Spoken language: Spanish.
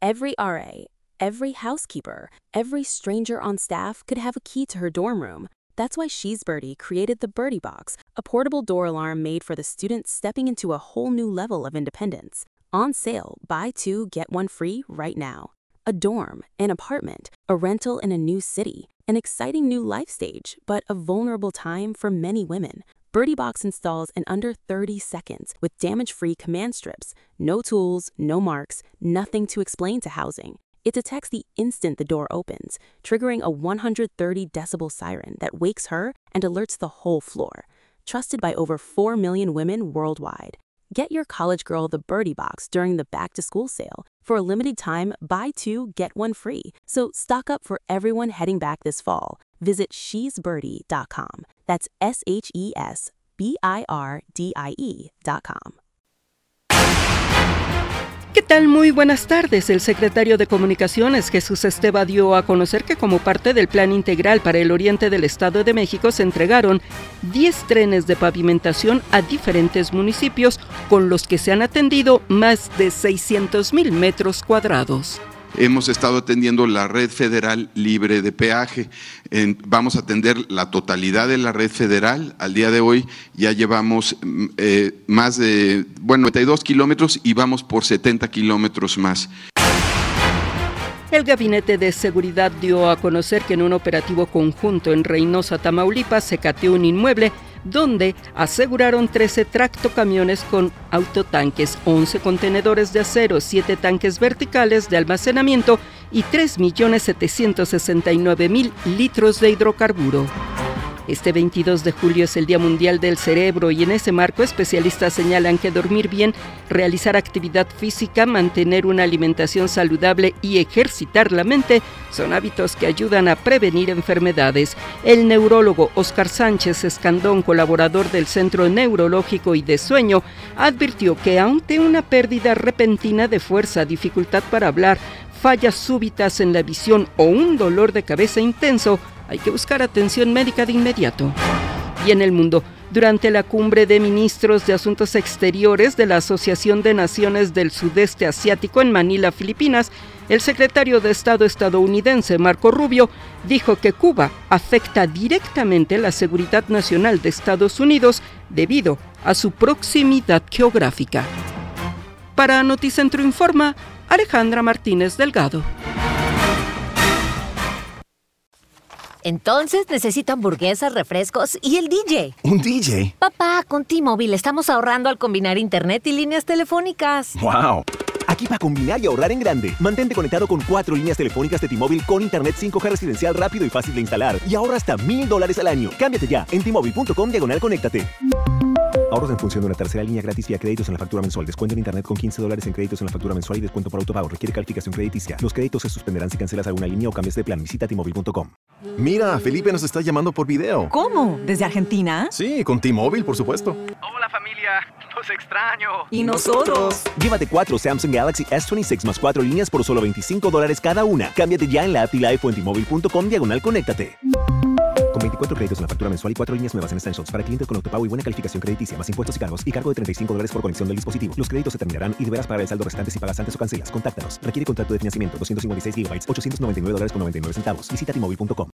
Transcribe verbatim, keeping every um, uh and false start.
Every R A, every housekeeper, every stranger on staff could have a key to her dorm room. That's why She's Birdie created the Birdie Box, a portable door alarm made for the students stepping into a whole new level of independence. On sale, buy two, get one free right now. A dorm, an apartment, a rental in a new city, an exciting new life stage, but a vulnerable time for many women. Birdie Box installs in under thirty seconds with damage-free command strips. No tools, no marks, nothing to explain to housing. It detects the instant the door opens, triggering a one hundred thirty decibel siren that wakes her and alerts the whole floor. Trusted by over four million women worldwide. Get your college girl the Birdie Box during the back-to-school sale. For a limited time, buy two, get one free. So stock up for everyone heading back this fall. Visit she's birdie dot com. That's S H E S B I R D I E dot com. ¿Qué tal? Muy buenas tardes. El secretario de Comunicaciones, Jesús Esteva, dio a conocer que como parte del Plan Integral para el Oriente del Estado de México se entregaron diez trenes de pavimentación a diferentes municipios, con los que se han atendido más de seiscientos mil metros cuadrados. Hemos estado atendiendo la red federal libre de peaje. En, vamos a atender la totalidad de la red federal. Al día de hoy ya llevamos eh, más de, bueno, noventa y dos kilómetros y vamos por setenta kilómetros más. El Gabinete de Seguridad dio a conocer que en un operativo conjunto en Reynosa, Tamaulipas, se cateó un inmueble donde aseguraron trece tractocamiones con autotanques, once contenedores de acero, siete tanques verticales de almacenamiento y tres millones setecientos sesenta y nueve mil litros de hidrocarburo. Este veintidós de julio es el Día Mundial del Cerebro y en ese marco especialistas señalan que dormir bien, realizar actividad física, mantener una alimentación saludable y ejercitar la mente son hábitos que ayudan a prevenir enfermedades. El neurólogo Óscar Sánchez Escandón, colaborador del Centro Neurológico y de Sueño, advirtió que ante una pérdida repentina de fuerza, dificultad para hablar, fallas súbitas en la visión o un dolor de cabeza intenso, hay que buscar atención médica de inmediato. Y en el mundo, durante la cumbre de ministros de Asuntos Exteriores de la Asociación de Naciones del Sudeste Asiático en Manila, Filipinas, el secretario de Estado estadounidense Marco Rubio dijo que Cuba afecta directamente la seguridad nacional de Estados Unidos debido a su proximidad geográfica. Para Noticentro Informa, Alejandra Martínez Delgado. Entonces necesito hamburguesas, refrescos y el D J. ¿Un D J? Papá, con T-Mobile estamos ahorrando al combinar internet y líneas telefónicas. ¡Wow! Aquí para combinar y ahorrar en grande. Mantente conectado con cuatro líneas telefónicas de T-Mobile con internet cinco G residencial rápido y fácil de instalar. Y ahorra hasta mil dólares al año. Cámbiate ya en T-Mobile.com diagonal conéctate. Ahorros en función de una tercera línea gratis vía créditos en la factura mensual. Descuento en internet con quince dólares en créditos en la factura mensual y descuento por autopago. Requiere calificación crediticia. Los créditos se suspenderán si cancelas alguna línea o cambias de plan. Visita T Mobile punto com. Mira, Felipe nos está llamando por video. ¿Cómo? ¿Desde Argentina? Sí, con T-Mobile, por supuesto. Hola familia, los extraño. ¿Y nosotros? Llévate cuatro Samsung Galaxy S veintiséis más cuatro líneas por solo veinticinco dólares cada una. Cámbiate ya en la app T-Life o en T Mobile punto com diagonal conéctate. Con veinticuatro créditos en la factura mensual y cuatro líneas nuevas en Essentials para clientes con autopago y buena calificación crediticia, más impuestos y cargos y cargo de treinta y cinco dólares por conexión del dispositivo. Los créditos se terminarán y deberás pagar el saldo restante si pagas antes o cancelas. Contáctanos. Requiere contrato de financiamiento doscientos cincuenta y seis gigabytes, ochocientos noventa y nueve dólares con noventa y nueve centavos. Visita T Mobile punto com.